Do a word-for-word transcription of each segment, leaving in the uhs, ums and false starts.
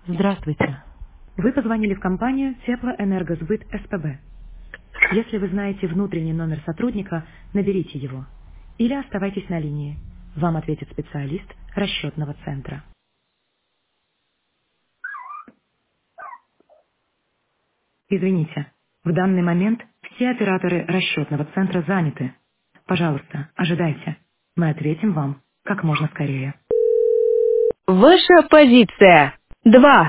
Здравствуйте. Вы позвонили в компанию Теплоэнергосбыт СПБ. Если вы знаете внутренний номер сотрудника, наберите его. Или оставайтесь на линии. Вам ответит специалист расчетного центра. Извините, в данный момент все операторы расчетного центра заняты. Пожалуйста, ожидайте. Мы ответим вам как можно скорее. Ваша позиция. Два.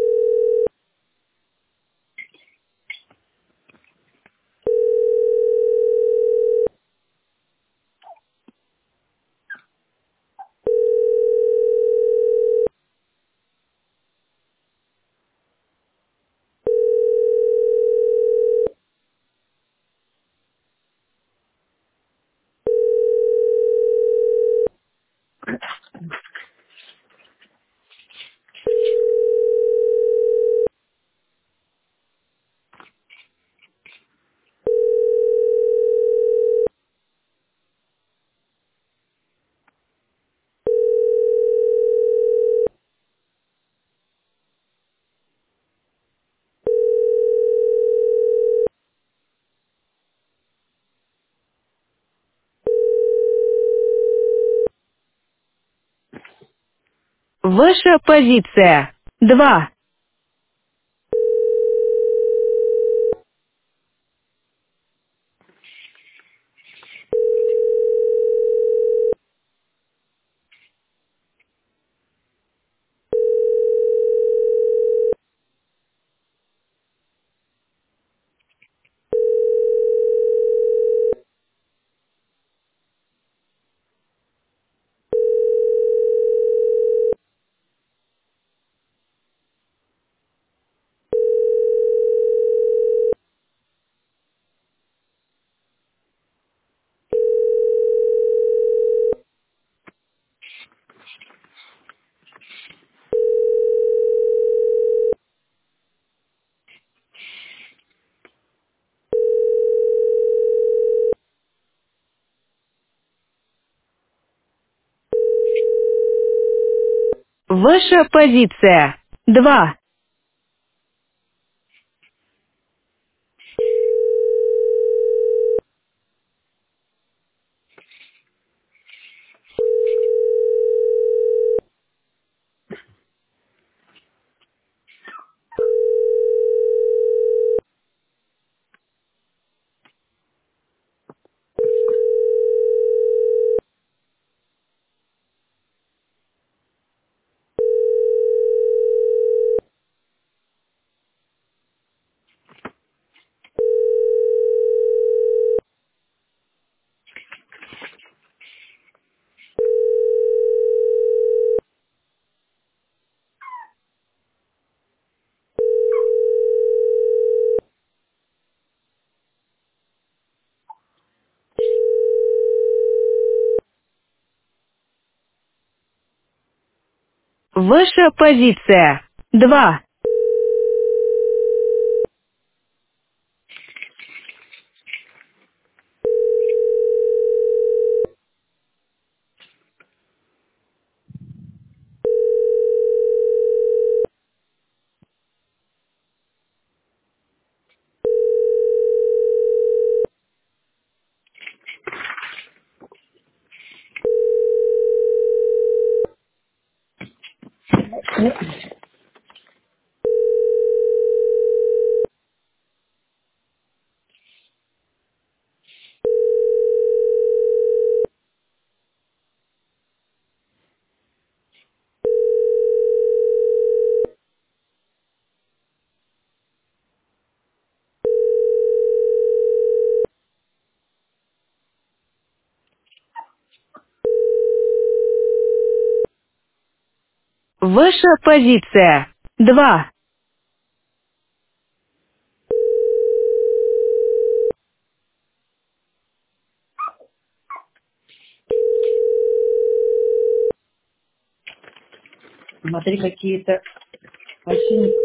Ваша позиция. Два. Ваша позиция. Два. Ваша позиция. Два. Ваша позиция. Два. Смотри, какие-то вообще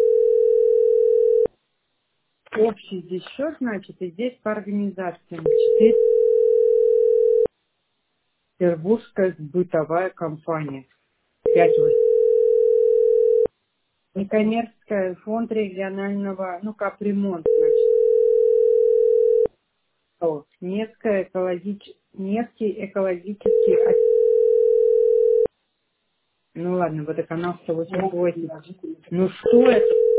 общий здесь счет, значит, и здесь по организациям. Четыре Петербургская бытовая компания. Пять вот Некоммерческая, фонд регионального, ну, капремонт, значит. О, Невская экологич... Невский экологический... ос- Ну ладно, водоканал сто восемьдесят восемь. Ну что это?